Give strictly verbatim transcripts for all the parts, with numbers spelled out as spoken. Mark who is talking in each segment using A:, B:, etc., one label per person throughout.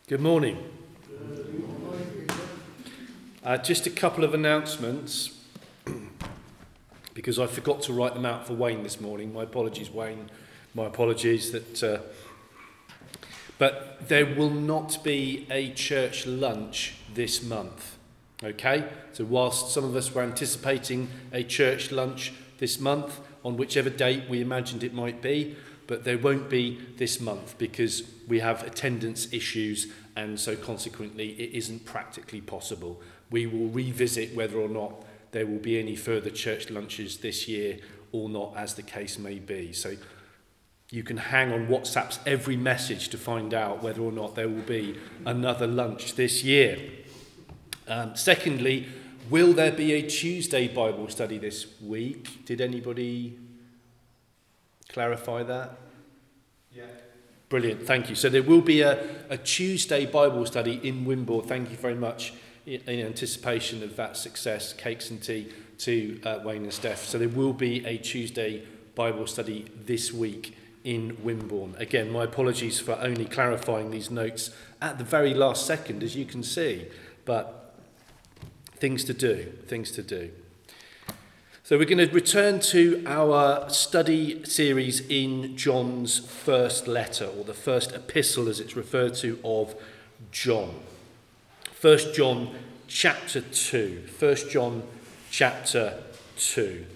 A: Good morning. Uh, just a couple of announcements, because I forgot to write them out for Wayne this morning. My apologies, Wayne. My apologies. That, uh, but there will not be a church lunch this month. Okay? So whilst some of us were anticipating a church lunch this month, on whichever date we imagined it might be, but there won't be this month because we have attendance issues, and so consequently it isn't practically possible. We will revisit whether or not there will be any further church lunches this year or not, as the case may be. So you can hang on WhatsApp's every message to find out whether or not there will be another lunch this year. Um, secondly, will there be a Tuesday Bible study this week? Did anybody clarify that? Yeah. Brilliant, thank you. So there will be a, a Tuesday Bible study in Wimborne. Thank you very much in, in anticipation of that success. Cakes and tea to uh, Wayne and Steph. So there will be a Tuesday Bible study this week in Wimborne. Again, my apologies for only clarifying these notes at the very last second, as you can see. But things to do, things to do. So we're going to return to our study series in John's first letter, or the first epistle as it's referred to, of John. First John chapter two. First John chapter two.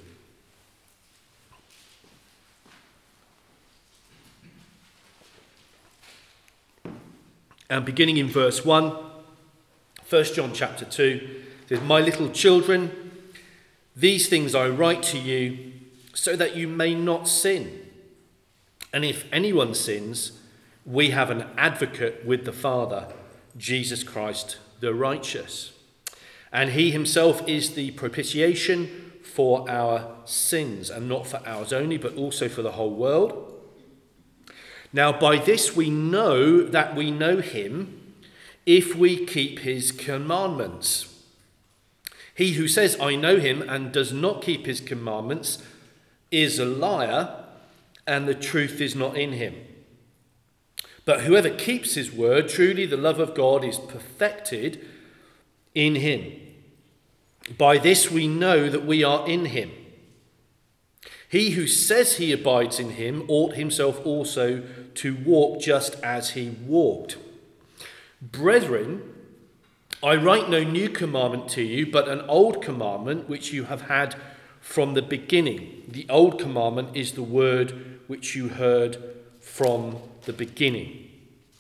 A: And beginning in verse one, First John chapter two, it says, "My little children, these things I write to you so that you may not sin. And if anyone sins, we have an advocate with the Father, Jesus Christ the righteous. And he himself is the propitiation for our sins, and not for ours only, but also for the whole world. Now by this we know that we know him, if we keep his commandments. He who says, 'I know him,' and does not keep his commandments is a liar, and the truth is not in him. But whoever keeps his word, truly the love of God is perfected in him. By this we know that we are in him. He who says he abides in him ought himself also to walk just as he walked. Brethren, I write no new commandment to you, but an old commandment which you have had from the beginning. The old commandment is the word which you heard from the beginning.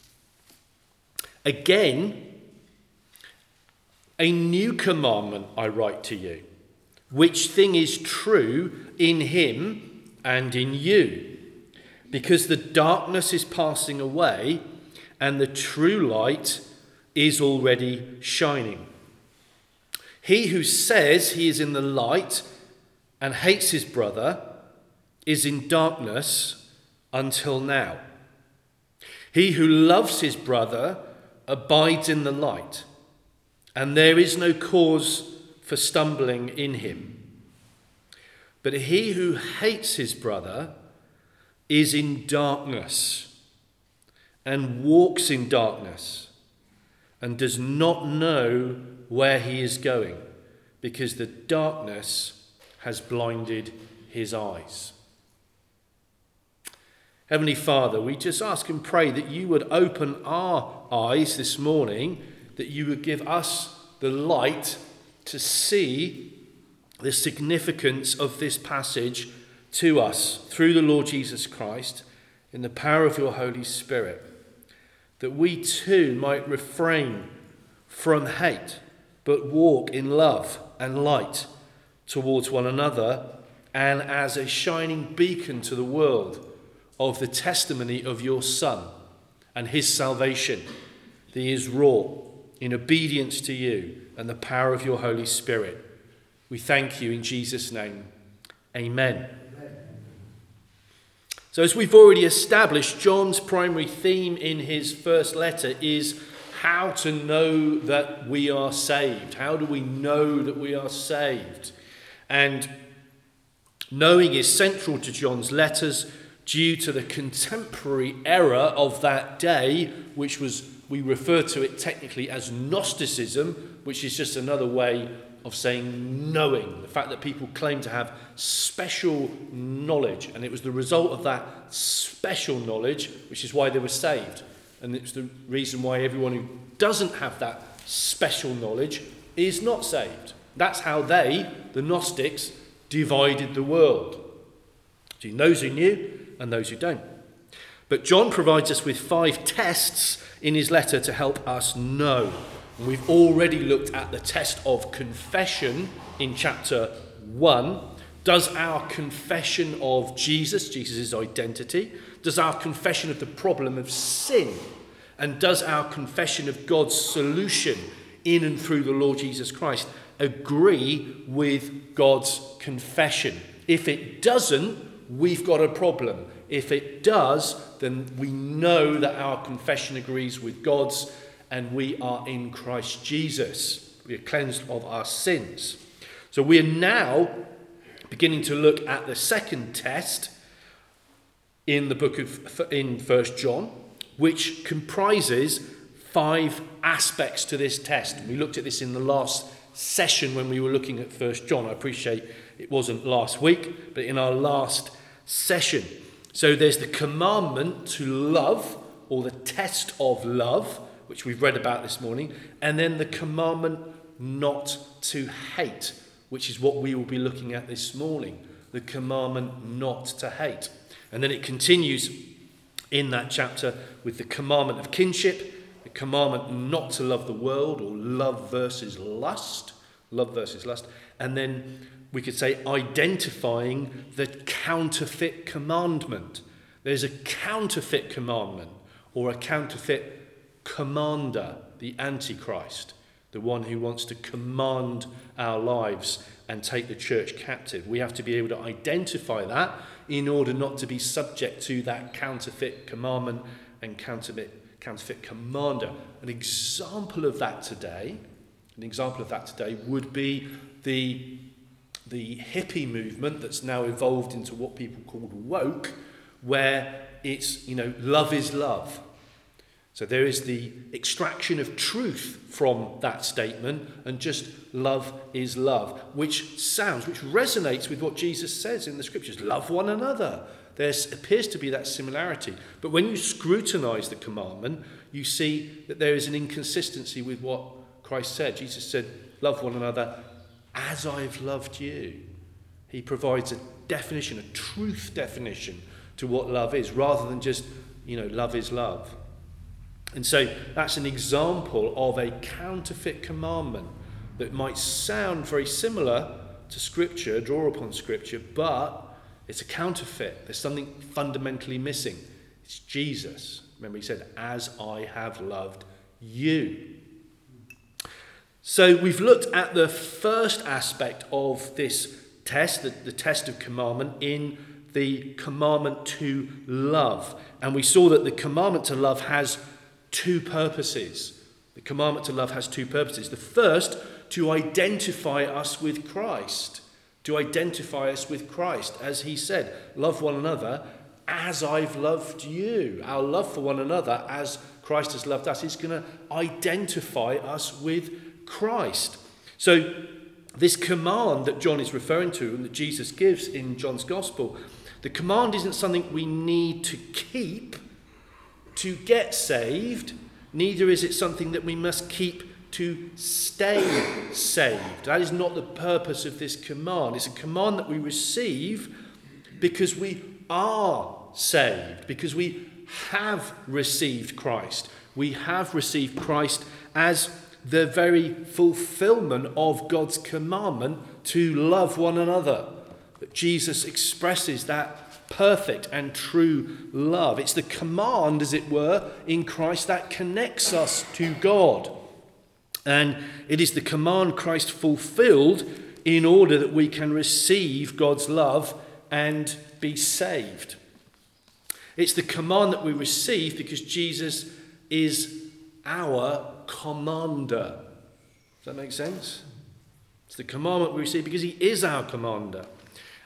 A: Again, a new commandment I write to you, which thing is true in him and in you, because the darkness is passing away and the true light is already shining. He who says he is in the light and hates his brother is in darkness until now. He who loves his brother abides in the light, and there is no cause for stumbling in him. But he who hates his brother is in darkness and walks in darkness, and does not know where he is going, because the darkness has blinded his eyes." Heavenly Father, we just ask and pray that you would open our eyes this morning, that you would give us the light to see the significance of this passage to us through the Lord Jesus Christ in the power of your Holy Spirit, that we too might refrain from hate, but walk in love and light towards one another, and as a shining beacon to the world of the testimony of your Son and his salvation that is wrought in obedience to you and the power of your Holy Spirit. We thank you in Jesus' name. Amen. So as we've already established, John's primary theme in his first letter is how to know that we are saved. How do we know that we are saved? And knowing is central to John's letters due to the contemporary error of that day, which was, we refer to it technically as Gnosticism, which is just another way of saying knowing. The fact that people claim to have special knowledge, and it was the result of that special knowledge, which is why they were saved. And it's the reason why everyone who doesn't have that special knowledge is not saved. That's how they, the Gnostics, divided the world. Between those who knew and those who don't. But John provides us with five tests in his letter to help us know. And we've already looked at the test of confession in chapter one. Does our confession of Jesus, Jesus' identity, does our confession of the problem of sin, and does our confession of God's solution in and through the Lord Jesus Christ agree with God's confession? If it doesn't, we've got a problem. If it does, then we know that our confession agrees with God's, and we are in Christ Jesus. We are cleansed of our sins. So we are now beginning to look at the second test in the book of in First John, which comprises five aspects to this test. We looked at this in the last session when we were looking at First John. I appreciate it wasn't last week, but in our last session. So there's the commandment to love, or the test of love, which we've read about this morning, and then the commandment not to hate, which is what we will be looking at this morning, the commandment not to hate. And then it continues in that chapter with the commandment of kinship, the commandment not to love the world, or love versus lust, love versus lust, and then we could say identifying the counterfeit commandment. There's a counterfeit commandment, or a counterfeit commander, the Antichrist, the one who wants to command our lives and take the church captive. We have to be able to identify that in order not to be subject to that counterfeit commandment and counterfeit, counterfeit commander. An example of that today, an example of that today would be the, the hippie movement that's now evolved into what people call woke, where it's, you know, love is love. So there is the extraction of truth from that statement, and just love is love, which sounds, which resonates with what Jesus says in the scriptures. Love one another. There appears to be that similarity. But when you scrutinize the commandment, you see that there is an inconsistency with what Christ said. Jesus said, love one another as I've loved you. He provides a definition, a truth definition to what love is, rather than just, you know, love is love. And so that's an example of a counterfeit commandment that might sound very similar to Scripture, draw upon Scripture, but it's a counterfeit. There's something fundamentally missing. It's Jesus. Remember, he said, as I have loved you. So we've looked at the first aspect of this test, the, the test of commandment, in the commandment to love. And we saw that the commandment to love has two purposes. The commandment to love has two purposes. The first, to identify us with Christ. To identify us with Christ. As he said, love one another as I've loved you. Our love for one another as Christ has loved us is going to identify us with Christ. So this command that John is referring to and that Jesus gives in John's Gospel, the command isn't something we need to keep to get saved, neither is it something that we must keep to stay saved. That is not the purpose of this command. It's a command that we receive because we are saved, because we have received Christ. We have received Christ as the very fulfillment of God's commandment to love one another. But Jesus expresses that perfect and true love. It's the command, as it were, in Christ that connects us to God. And it is the command Christ fulfilled in order that we can receive God's love and be saved. It's the command that we receive because Jesus is our commander. Does that make sense? It's the commandment we receive because he is our commander.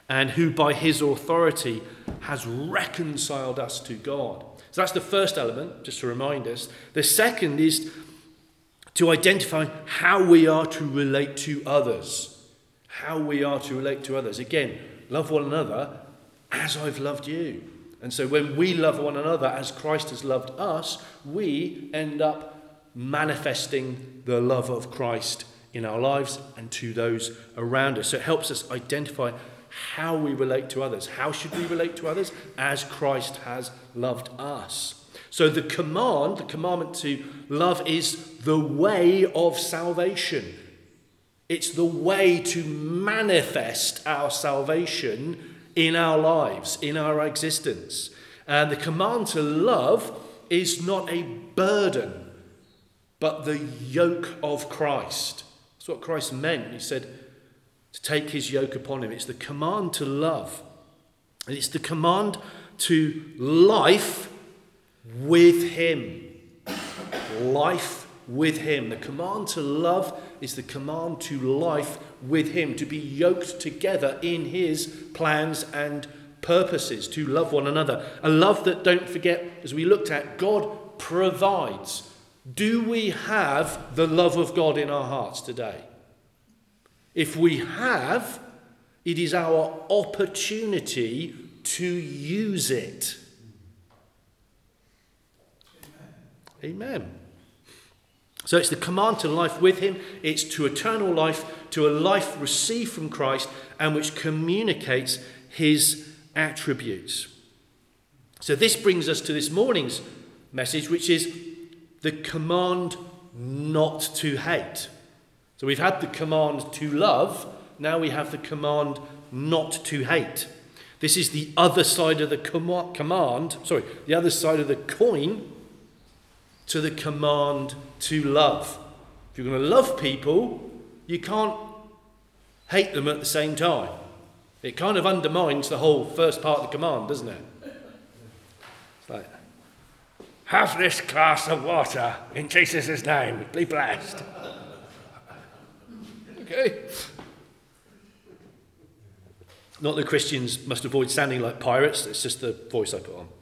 A: and who by his authority has reconciled us to God. So that's the first element, just to remind us. The second is to identify how we are to relate to others. How we are to relate to others. Again, love one another as I've loved you. And so when we love one another as Christ has loved us, we end up manifesting the love of Christ in our lives and to those around us. So it helps us identify how we relate to others. How should we relate to others? As Christ has loved us. So the command, the commandment to love is the way of salvation. It's the way to manifest our salvation in our lives, in our existence. And the command to love is not a burden, but the yoke of Christ. That's what Christ meant. He said to take his yoke upon him. It's the command to love. And it's the command to life with him. Life with him. The command to love is the command to life with him, to be yoked together in his plans and purposes, to love one another. A love that, don't forget, as we looked at, God provides. Do we have the love of God in our hearts today? If we have, it is our opportunity to use it. Amen. So it's the command to life with him. It's to eternal life, to a life received from Christ and which communicates his attributes. So this brings us to this morning's message, which is the command not to hate. So we've had the command to love. Now we have the command not to hate. This is the other side of the com- command, sorry, the other side of the coin to the command to love. If you're going to love people, you can't hate them at the same time. It kind of undermines the whole first part of the command, doesn't it? It's like, have this glass of water in Jesus' name, be blessed. Okay. Not that Christians must avoid sounding like pirates, it's just the voice I put on.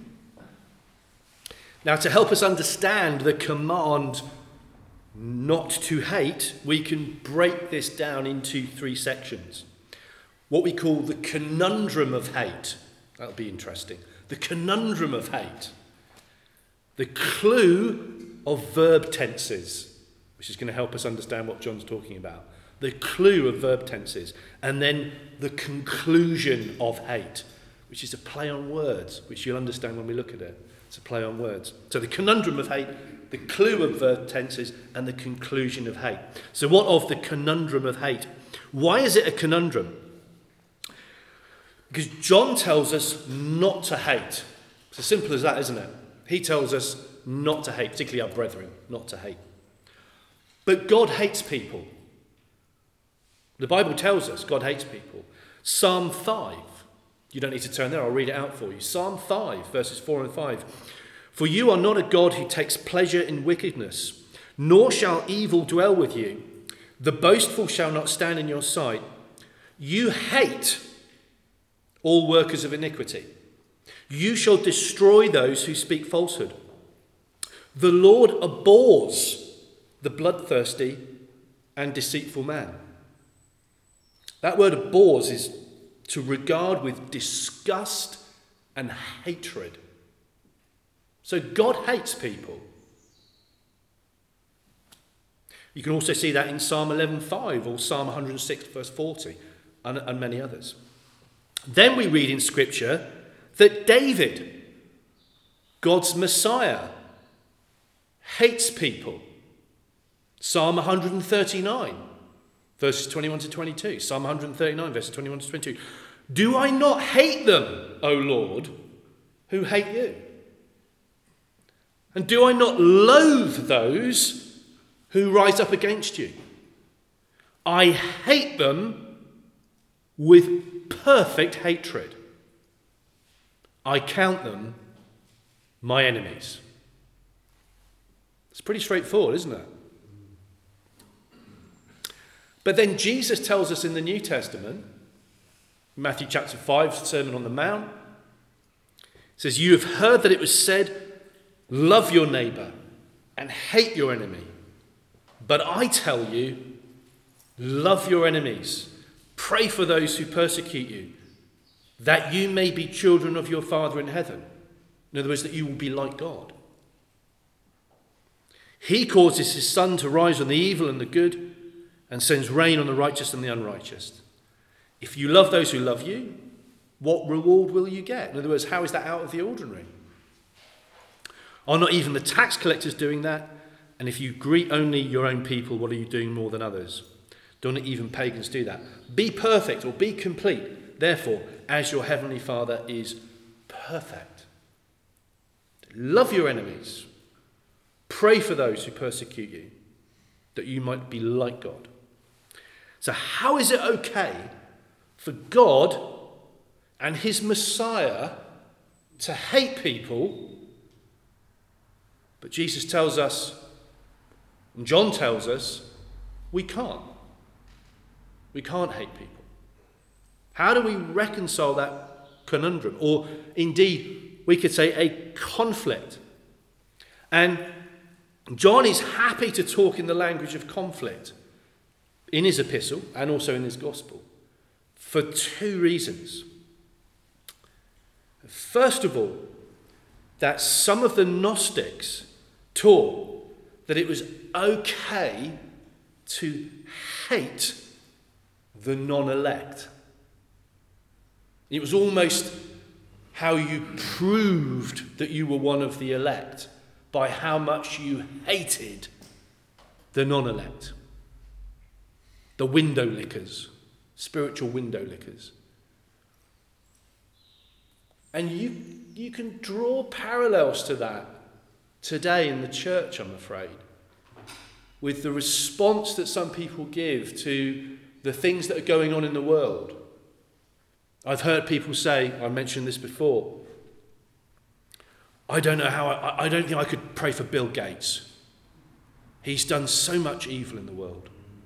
A: Now, to help us understand the command not to hate, we can break this down into three sections. What we call the conundrum of hate. That'll be interesting. The conundrum of hate. The clue of verb tenses, which is going to help us understand what John's talking about. The clue of verb tenses. And then the conclusion of hate, which is a play on words, which you'll understand when we look at it. It's a play on words. So the conundrum of hate, the clue of verb tenses, and the conclusion of hate. So what of the conundrum of hate? Why is it a conundrum? Because John tells us not to hate. It's as simple as that, isn't it? He tells us not to hate, particularly our brethren, not to hate. But God hates people. The Bible tells us God hates people. Psalm five. You don't need to turn there, I'll read it out for you. Psalm five, verses four and five. For you are not a God who takes pleasure in wickedness, nor shall evil dwell with you. The boastful shall not stand in your sight. You hate all workers of iniquity. You shall destroy those who speak falsehood. The Lord abhors the bloodthirsty and deceitful man. That word abhors is to regard with disgust and hatred. So God hates people. You can also see that in Psalm eleven five or Psalm one hundred six verse forty and, and many others. Then we read in Scripture that David, God's Messiah, hates people. Psalm one hundred thirty-nine verses twenty-one to twenty-two. Psalm one hundred thirty-nine verses twenty-one to twenty-two. Do I not hate them, O Lord, who hate you? And do I not loathe those who rise up against you? I hate them with perfect hatred. I count them my enemies. It's pretty straightforward, isn't it? But then Jesus tells us in the New Testament, Matthew chapter five, Sermon on the Mount. It says, "You have heard that it was said, love your neighbour and hate your enemy. But I tell you, love your enemies. Pray for those who persecute you, that you may be children of your Father in heaven." In other words, that you will be like God. "He causes his sun to rise on the evil and the good, and sends rain on the righteous and the unrighteous. If you love those who love you, what reward will you get?" In other words, how is that out of the ordinary? "Are not even the tax collectors doing that? And if you greet only your own people, what are you doing more than others? Don't even pagans do that? Be perfect," or be complete, "therefore, as your heavenly Father is perfect." Love your enemies. Pray for those who persecute you, that you might be like God. So how is it okay for God and his Messiah to hate people? But Jesus tells us, and John tells us, we can't. We can't hate people. How do we reconcile that conundrum? Or indeed, we could say a conflict. And John is happy to talk in the language of conflict in his epistle and also in his gospel for two reasons. First of all, that some of the Gnostics taught that it was okay to hate the non-elect. It was almost how you proved that you were one of the elect, by how much you hated the non-elect. The window lickers, spiritual window lickers. And you, you can draw parallels to that today in the church, I'm afraid, with the response that some people give to the things that are going on in the world. I've heard people say, I mentioned this before, I don't know how, I, I don't think I could pray for Bill Gates. He's done so much evil in the world.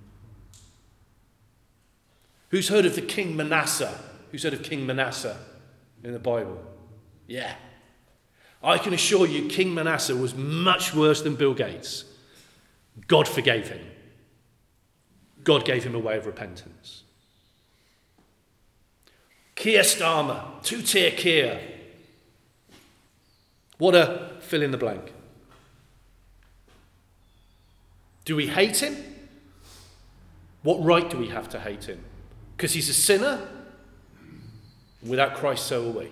A: Who's heard of the King Manasseh? Who's heard of King Manasseh in the Bible? Yeah. I can assure you King Manasseh was much worse than Bill Gates. God forgave him. God gave him a way of repentance. Keir Starmer, two-tier Keir. What a fill in the blank. Do we hate him? What right do we have to hate him? Because he's a sinner? Without Christ, so are we.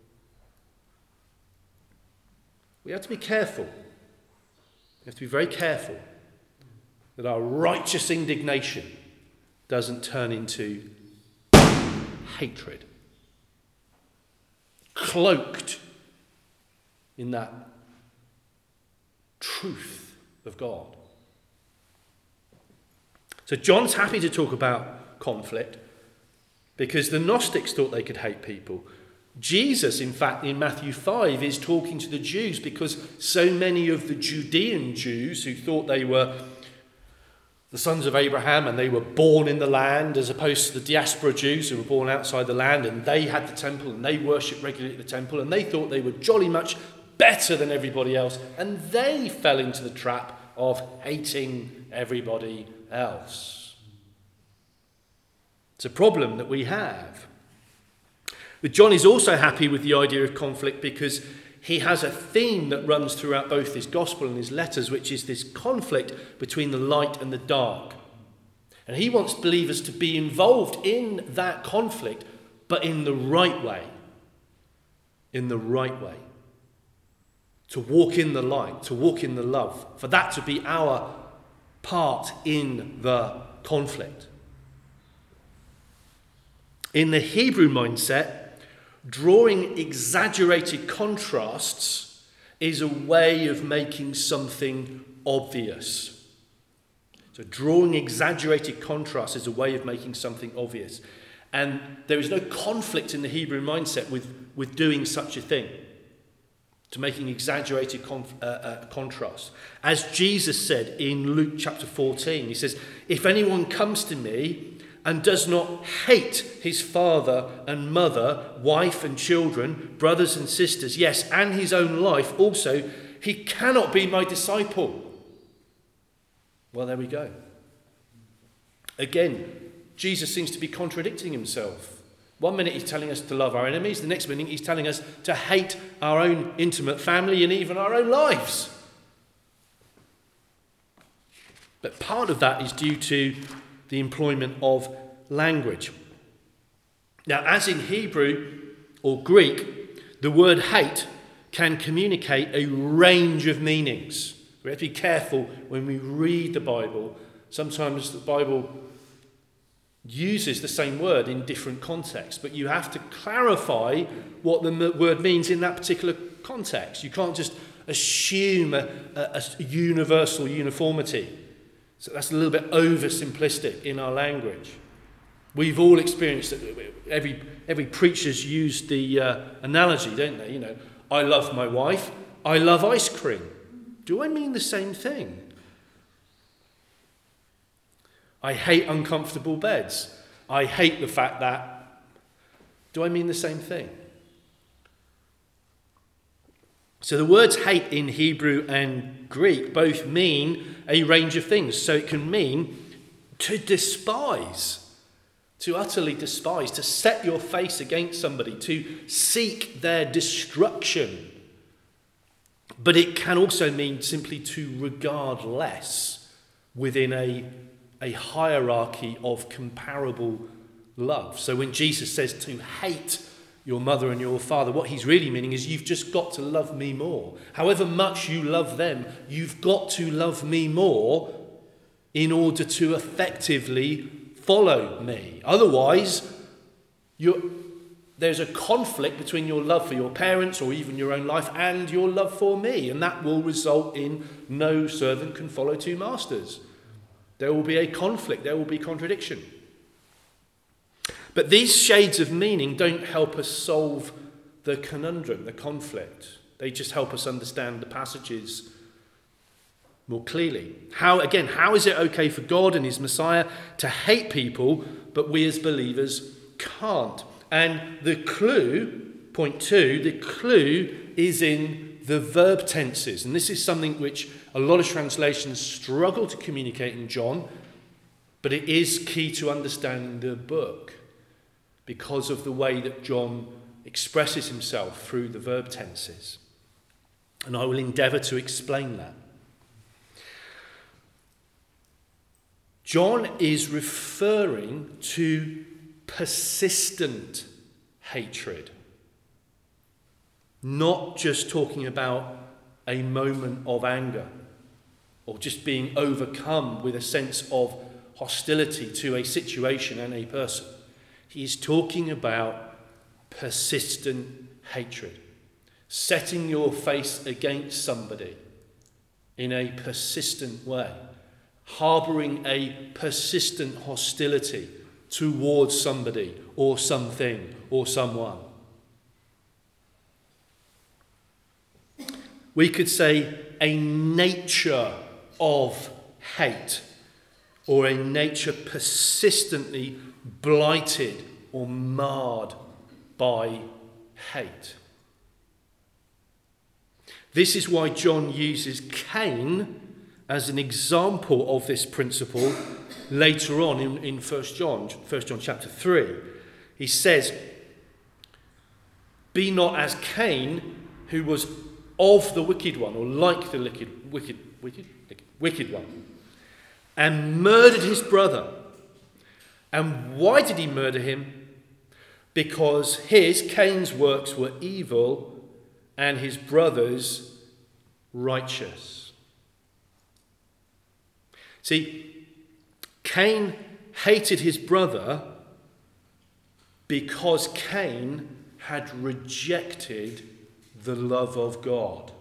A: We have to be careful. We have to be very careful that our righteous indignation doesn't turn into hatred, cloaked in that truth of God. So John's happy to talk about conflict because the Gnostics thought they could hate people. Jesus, in fact, in Matthew five, is talking to the Jews because so many of the Judean Jews who thought they were the sons of Abraham and they were born in the land, as opposed to the diaspora Jews who were born outside the land, and they had the temple and they worshipped regularly at the temple and they thought they were jolly much better than everybody else, and they fell into the trap of hating everybody else. It's a problem that we have. But John is also happy with the idea of conflict because he has a theme that runs throughout both his gospel and his letters, which is this conflict between the light and the dark. And he wants believers to be involved in that conflict, but in the right way. In the right way. To walk in the light, to walk in the love, for that to be our part in the conflict. In the Hebrew mindset, drawing exaggerated contrasts is a way of making something obvious. So drawing exaggerated contrasts is a way of making something obvious. And there is no conflict in the Hebrew mindset with, with doing such a thing, to making exaggerated conf, uh, uh, contrasts. As Jesus said in Luke chapter fourteen, he says, "If anyone comes to me and does not hate his father and mother, wife and children, brothers and sisters, yes, and his own life also, he cannot be my disciple. Well, there we go. Again, Jesus seems to be contradicting himself. One minute he's telling us to love our enemies, the next minute he's telling us to hate our own intimate family and even our own lives. But part of that is due to the employment of language. Now, as in Hebrew or Greek, the word hate can communicate a range of meanings. We have to be careful when we read the Bible. Sometimes the Bible uses the same word in different contexts, but you have to clarify what the word means in that particular context. You can't just assume a, a, a universal uniformity. So that's a little bit oversimplistic in our language. We've all experienced it. Every, every preacher's used the uh, analogy, don't they? You know, I love my wife, I love ice cream. Do I mean the same thing? I hate uncomfortable beds. I hate the fact that... Do I mean the same thing? So the words hate in Hebrew and Greek both mean a range of things. So it can mean to despise, to utterly despise, to set your face against somebody, to seek their destruction. But it can also mean simply to regard less within a a hierarchy of comparable love. So when Jesus says to hate your mother and your father, what he's really meaning is you've just got to love me more. However much you love them, you've got to love me more in order to effectively follow me. Otherwise, you're, there's a conflict between your love for your parents or even your own life and your love for me, and that will result in no servant can follow two masters. There will be a conflict, there will be contradiction. But these shades of meaning don't help us solve the conundrum, the conflict. They just help us understand the passages more clearly. How, again, how is it okay for God and his Messiah to hate people, but we as believers can't? And the clue, point two, the clue is in the verb tenses. And this is something which a lot of translations struggle to communicate in John, but it is key to understanding the book because of the way that John expresses himself through the verb tenses. And I will endeavour to explain that. John is referring to persistent hatred, not just talking about a moment of anger or just being overcome with a sense of hostility to a situation and a person. He is talking about persistent hatred, setting your face against somebody in a persistent way, harbouring a persistent hostility towards somebody or something or someone. We could say a nature of hate, or a nature persistently blighted or marred by hate. This is why John uses Cain as an example of this principle later on in, in First John, First John chapter three. He says, "Be not as Cain, who was of the wicked one," or like the wicked, wicked, wicked, wicked one, "and murdered his brother." And why did he murder him? Because his, Cain's, works were evil and his brother's righteous. See, Cain hated his brother because Cain had rejected the love of God.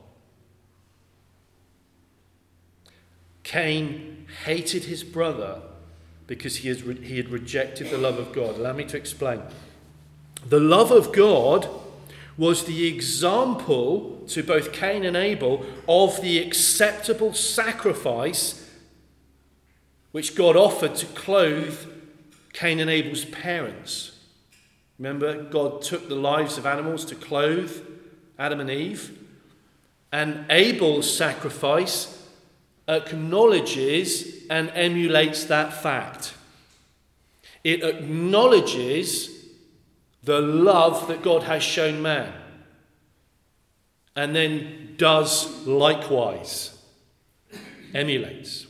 A: Cain hated his brother because he, has re- he had rejected the love of God. Allow me to explain. The love of God was the example to both Cain and Abel of the acceptable sacrifice which God offered to clothe Cain and Abel's parents. Remember, God took the lives of animals to clothe Adam and Eve. And Abel's sacrifice acknowledges and emulates that fact. It acknowledges the love that God has shown man, and then does likewise, emulates.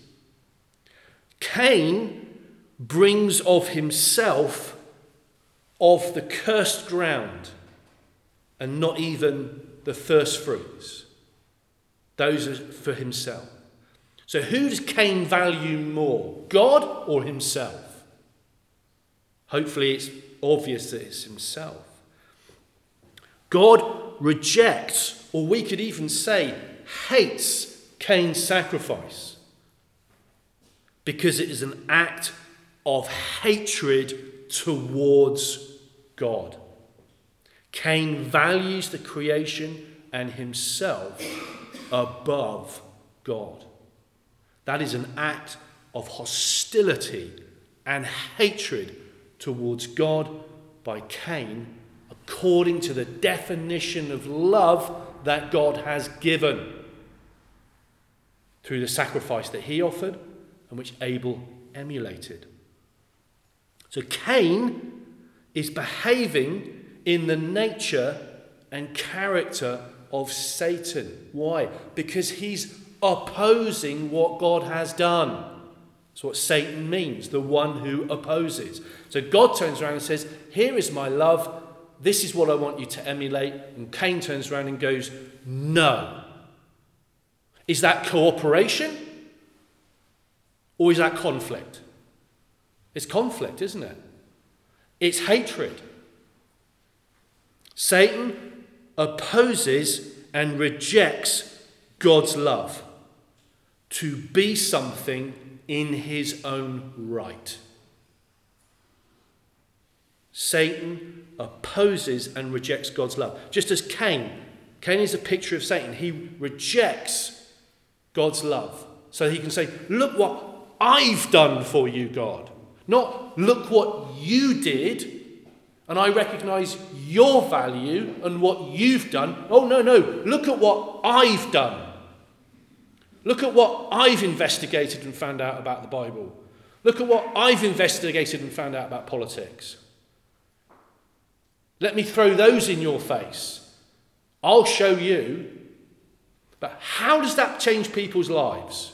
A: Cain brings of himself of the cursed ground, and not even the first fruits. Those are for himself. So who does Cain value more, God or himself? Hopefully it's obvious that it's himself. God rejects, or we could even say hates, Cain's sacrifice because it is an act of hatred towards God. Cain values the creation and himself above God. That is an act of hostility and hatred towards God by Cain, according to the definition of love that God has given through the sacrifice that he offered and which Abel emulated. So Cain is behaving in the nature and character of Satan. Why? Because he's opposing what God has done. That's what Satan means, the one who opposes. So God turns around and says, here is my love, this is what I want you to emulate. And Cain turns around and goes, no. Is that cooperation? Or is that conflict? It's conflict, isn't it? It's hatred. Satan opposes and rejects God's love to be something in his own right. Satan opposes and rejects God's love. Just as Cain, Cain is a picture of Satan. He rejects God's love. So he can say, look what I've done for you, God. Not look what you did, and I recognise your value and what you've done. Oh, no, no. Look at what I've done. Look at what I've investigated and found out about the Bible. Look at what I've investigated and found out about politics. Let me throw those in your face. I'll show you. But how does that change people's lives?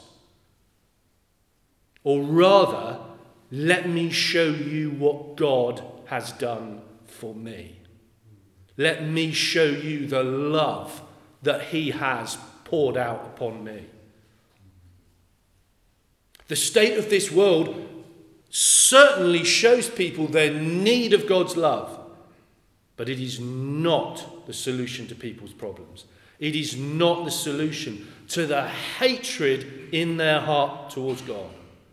A: Or rather, let me show you what God has done for me. Let me show you the love that he has poured out upon me. The state of this world certainly shows people their need of God's love, but it is not the solution to people's problems. It is not the solution to the hatred in their heart towards God.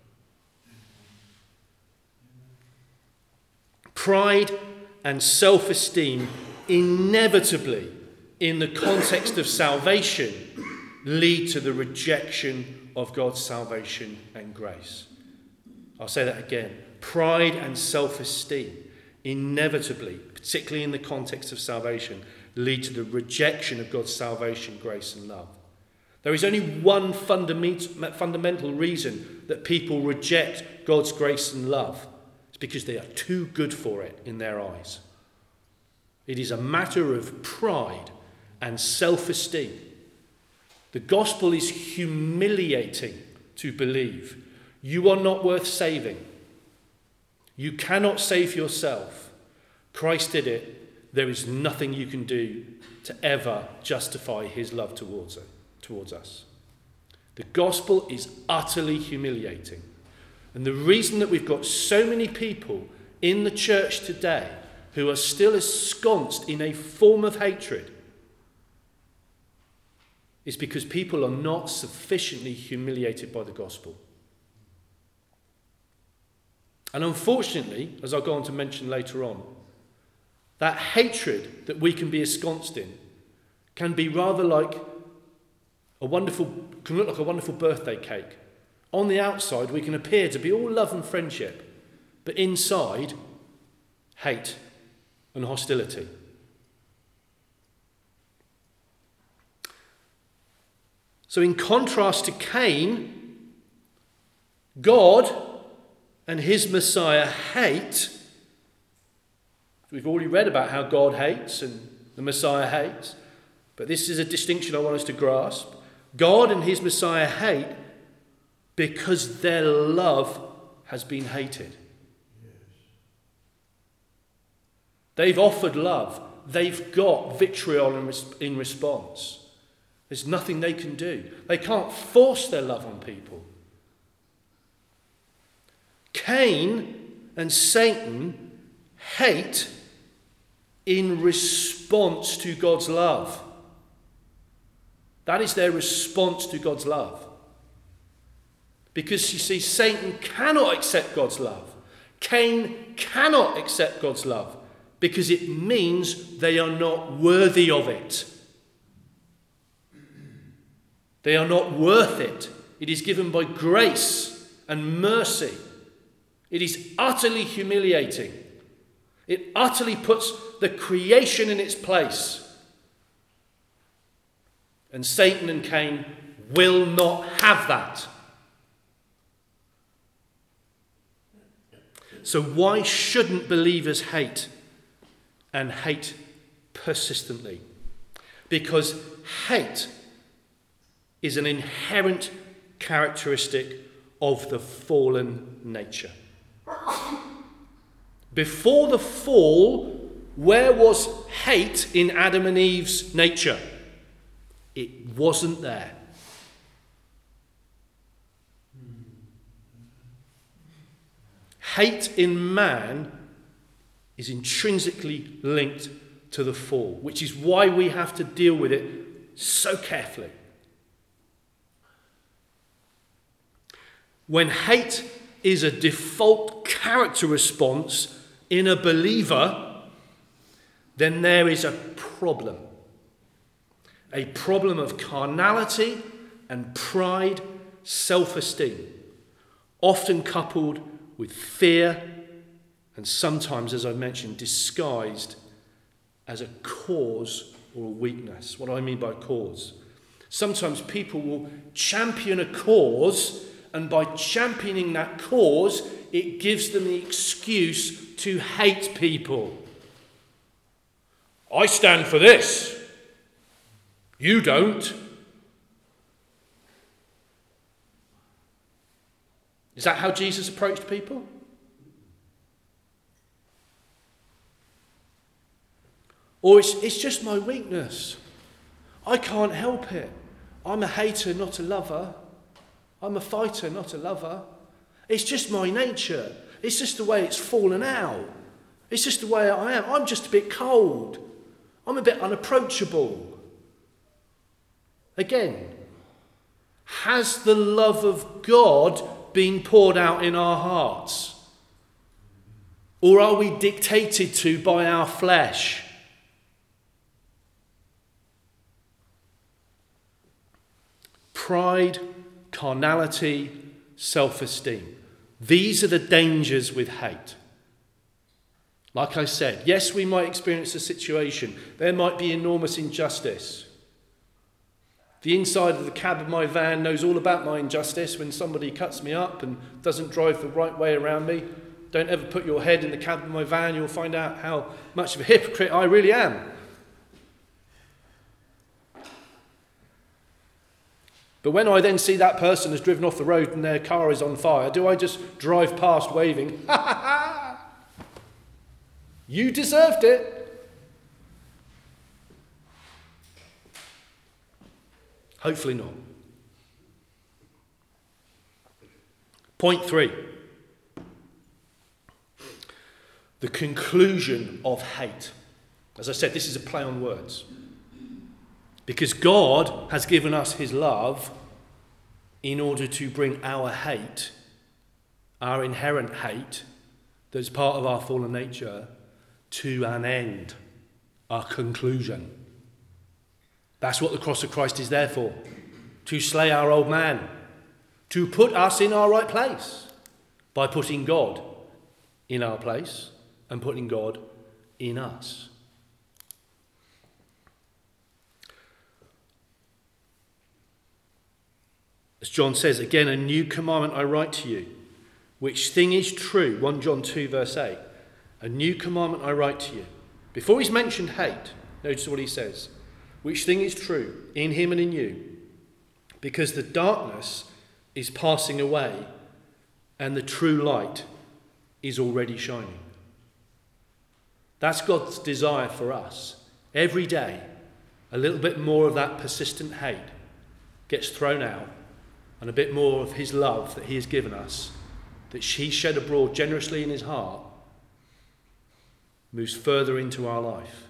A: Pride and self-esteem inevitably, in the context of salvation, lead to the rejection of God's salvation and grace. I'll say that again. Pride and self-esteem inevitably, particularly in the context of salvation, lead to the rejection of God's salvation, grace and love. There is only one fundament, fundamental reason that people reject God's grace and love. It's because they are too good for it in their eyes. It is a matter of pride and self-esteem. The gospel is humiliating to believe. You are not worth saving. You cannot save yourself. Christ did it. There is nothing you can do to ever justify his love towards it, towards us. The gospel is utterly humiliating. And the reason that we've got so many people in the church today who are still ensconced in a form of hatred is because people are not sufficiently humiliated by the gospel. And unfortunately, as I'll go on to mention later on, that hatred that we can be ensconced in can be rather like a wonderful, can look like a wonderful birthday cake. On the outside, we can appear to be all love and friendship. but inside, hate and hostility. So in contrast to Cain, God and his Messiah hate. We've already read about how God hates and the Messiah hates, but this is a distinction I want us to grasp. God and his Messiah hate because their love has been hated. Yes. They've offered love. They've got vitriol in, res- in response. There's nothing they can do. They can't force their love on people. Cain and Satan hate in response to God's love. That is their response to God's love. Because you see, Satan cannot accept God's love. Cain cannot accept God's love because it means they are not worthy of it. They are not worth it. It is given by grace and mercy. It is utterly humiliating. It utterly puts the creation in its place. And Satan and Cain will not have that. So why shouldn't believers hate and hate persistently? Because hate is an inherent characteristic of the fallen nature. Before the fall, where was hate in Adam and Eve's nature? It wasn't there. Hate in man is intrinsically linked to the fall, which is why we have to deal with it so carefully. When hate is a default character response in a believer, then there is a problem. A problem of carnality and pride, self-esteem, often coupled with fear and sometimes, as I mentioned, disguised as a cause or a weakness. What do I mean by cause? Sometimes people will champion a cause, and by championing that cause, it gives them the excuse to hate people. I stand for this. You don't. Is that how Jesus approached people? Or it's, it's just my weakness. I can't help it. I'm a hater, not a lover. I'm a fighter, not a lover. It's just my nature. It's just the way it's fallen out. It's just the way I am. I'm just a bit cold. I'm a bit unapproachable. Again, has the love of God been poured out in our hearts? Or are we dictated to by our flesh? Pride, carnality, self-esteem. These are the dangers with hate. Like I said, yes, we might experience a situation. There might be enormous injustice. The inside of the cab of my van knows all about my injustice when somebody cuts me up and doesn't drive the right way around me. Don't ever put your head in the cab of my van. You'll find out how much of a hypocrite I really am. But when I then see that person has driven off the road and their car is on fire, do I just drive past waving, ha ha ha, you deserved it? Hopefully not. Point three. The conclusion of hate. As I said, this is a play on words. Because God has given us his love in order to bring our hate, our inherent hate, that's part of our fallen nature, to an end, our conclusion. That's what the cross of Christ is there for. To slay our old man. To put us in our right place by putting God in our place and putting God in us. As John says, again, a new commandment I write to you, which thing is true. First John two verse eight. A new commandment I write to you. Before he's mentioned hate, notice what he says. Which thing is true in him and in you, because the darkness is passing away and the true light is already shining. That's God's desire for us. Every day, a little bit more of that persistent hate gets thrown out, and a bit more of his love that he has given us, that he shed abroad generously in his heart, moves further into our life.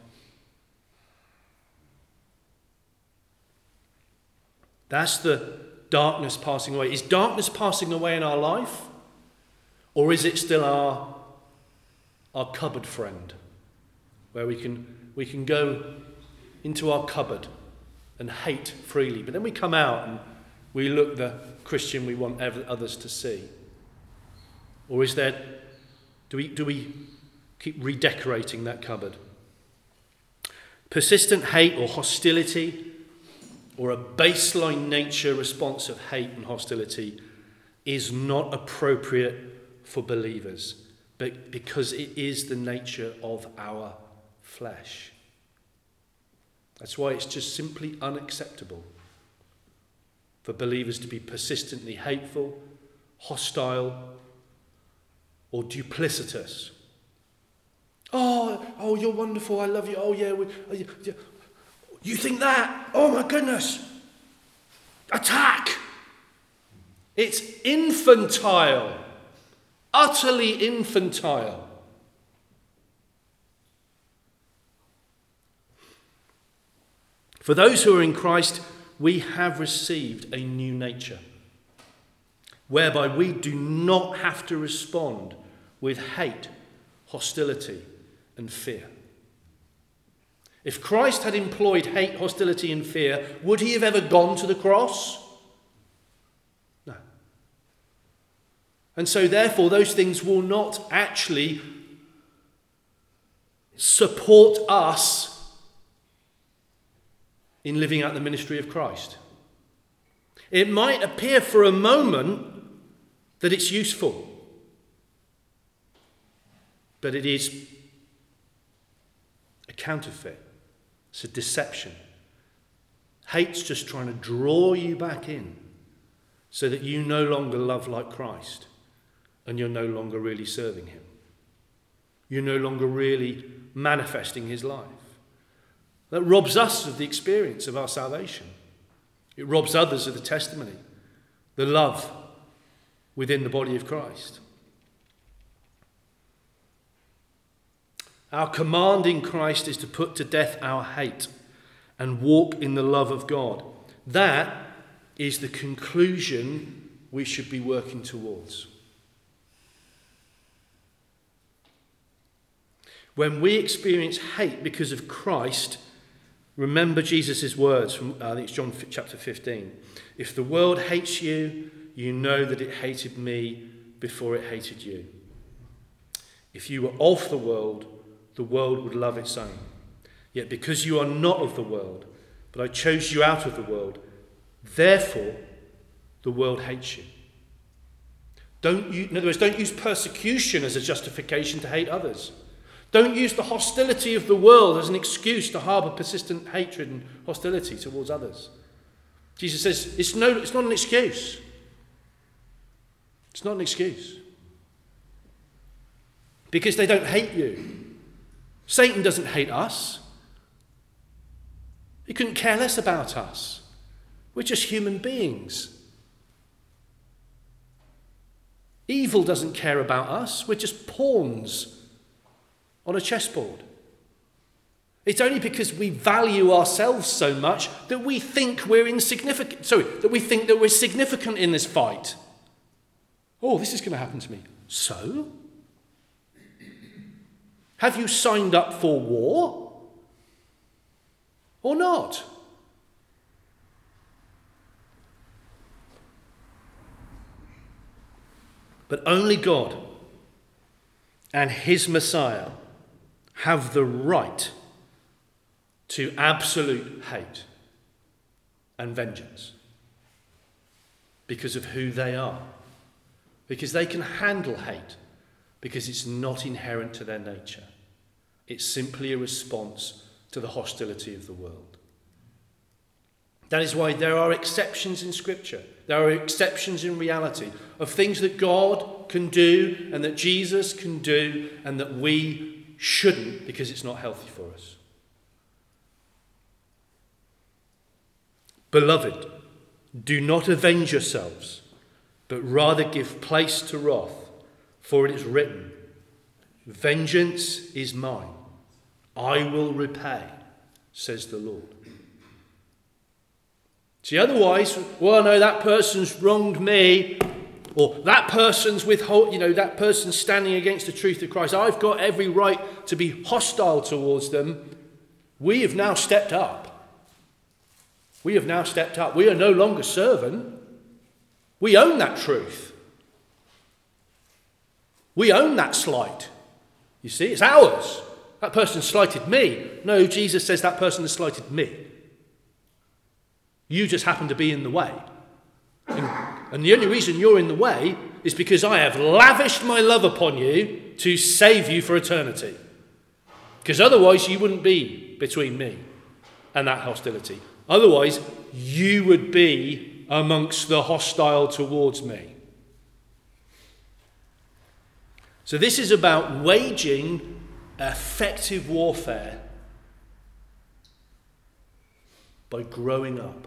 A: That's the darkness passing away. Is darkness passing away in our life? Or is it still our, our cupboard friend? Where we can, we can go into our cupboard and hate freely. But then we come out and we look the Christian we want others to see. Or is there, do we, do we keep redecorating that cupboard? Persistent hate or hostility, or a baseline nature response of hate and hostility, is not appropriate for believers, but because it is the nature of our flesh. That's why it's just simply unacceptable for believers to be persistently hateful, hostile, or duplicitous. Oh, oh, you're wonderful. I love you. Oh, yeah. We, oh, yeah, yeah. You think that? Oh, my goodness. Attack. It's infantile. Utterly infantile. For those who are in Christ, we have received a new nature, whereby we do not have to respond with hate, hostility, and fear. If Christ had employed hate, hostility, and fear, would he have ever gone to the cross? No. And so, therefore, those things will not actually support us in living out the ministry of Christ. It might appear for a moment that it's useful, but it is a counterfeit. It's a deception. Hate's just trying to draw you back in so that you no longer love like Christ and you're no longer really serving him. You're no longer really manifesting his life. That robs us of the experience of our salvation. It robs others of the testimony, the love within the body of Christ. Our command in Christ is to put to death our hate and walk in the love of God. That is the conclusion we should be working towards. When we experience hate because of Christ, remember Jesus' words from, uh, I think it's John chapter fifteen. If the world hates you, you know that it hated me before it hated you. If you were of the world, the world would love its own. Yet because you are not of the world, but I chose you out of the world, therefore the world hates you. Don't you, in other words, don't use persecution as a justification to hate others. Don't use the hostility of the world as an excuse to harbour persistent hatred and hostility towards others. Jesus says it's no, it's not an excuse. It's not an excuse. Because they don't hate you. Satan doesn't hate us. He couldn't care less about us. We're just human beings. Evil doesn't care about us. We're just pawns on a chessboard. It's only because we value ourselves so much that we think we're insignificant. Sorry, that we think that we're significant in this fight. Oh, this is going to happen to me. So? Have you signed up for war? Or not? But only God and his Messiah have the right to absolute hate and vengeance because of who they are. Because they can handle hate, because it's not inherent to their nature. It's simply a response to the hostility of the world. That is why there are exceptions in Scripture. There are exceptions in reality of things that God can do and that Jesus can do and that we shouldn't, because it's not healthy for us. Beloved, do not avenge yourselves, but rather give place to wrath, for it is written, vengeance is mine, I will repay, says the Lord. See, otherwise, well, no, that person's wronged me, or that person's withhold, you know, that person's standing against the truth of Christ. I've got every right to be hostile towards them. We have now stepped up. We have now stepped up. We are no longer servant. We own that truth. We own that slight. You see, it's ours. That person slighted me. No, Jesus says that person has slighted me. You just happen to be in the way. And, and the only reason you're in the way is because I have lavished my love upon you to save you for eternity. Because otherwise you wouldn't be between me and that hostility. Otherwise, you would be amongst the hostile towards me. So this is about waging effective warfare by growing up.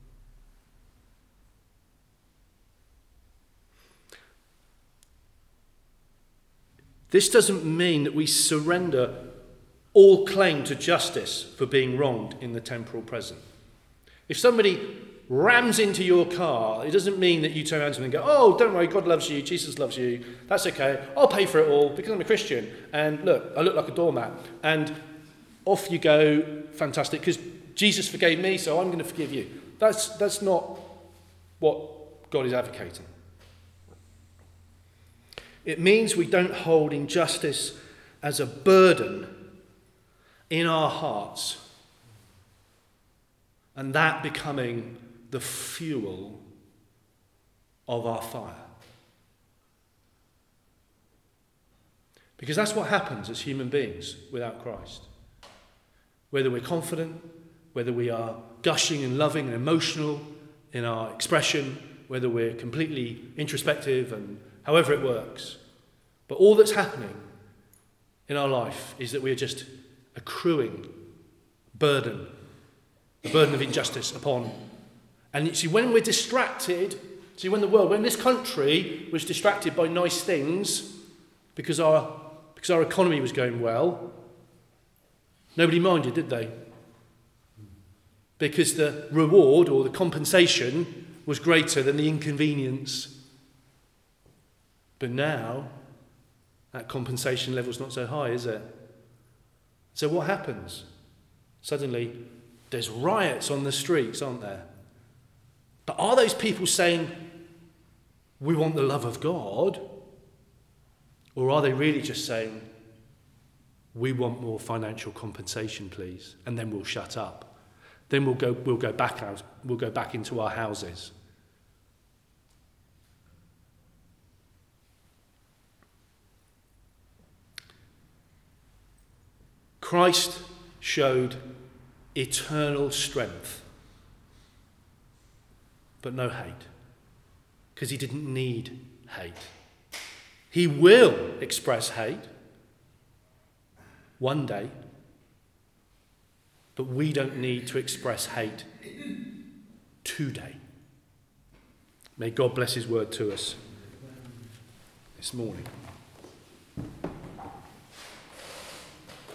A: This doesn't mean that we surrender all claim to justice for being wronged in the temporal present. If somebody rams into your car, it doesn't mean that you turn around to them and go, oh, don't worry, God loves you, Jesus loves you, that's okay, I'll pay for it all because I'm a Christian, and look, I look like a doormat, and off you go, fantastic, because Jesus forgave me, so I'm going to forgive you. That's, that's not what God is advocating. It means we don't hold injustice as a burden in our hearts, and that becoming the fuel of our fire. Because that's what happens as human beings without Christ. Whether we're confident, whether we are gushing and loving and emotional in our expression, whether we're completely introspective and however it works. But all that's happening in our life is that we are just accruing burden, a burden of injustice upon. And you see, when we're distracted, see, when the world, when this country was distracted by nice things because our because our economy was going well, nobody minded, did they? Because the reward or the compensation was greater than the inconvenience. But now, that compensation level's not so high, is it? So what happens? Suddenly, there's riots on the streets, aren't there? But are those people saying, we want the love of God? Or are they really just saying, we want more financial compensation, please, and then we'll shut up. Then we'll go we'll go back out, we'll go back into our houses. Christ showed eternal strength, but no hate, because he didn't need hate. He will express hate one day, but we don't need to express hate today. May God bless his word to us this morning.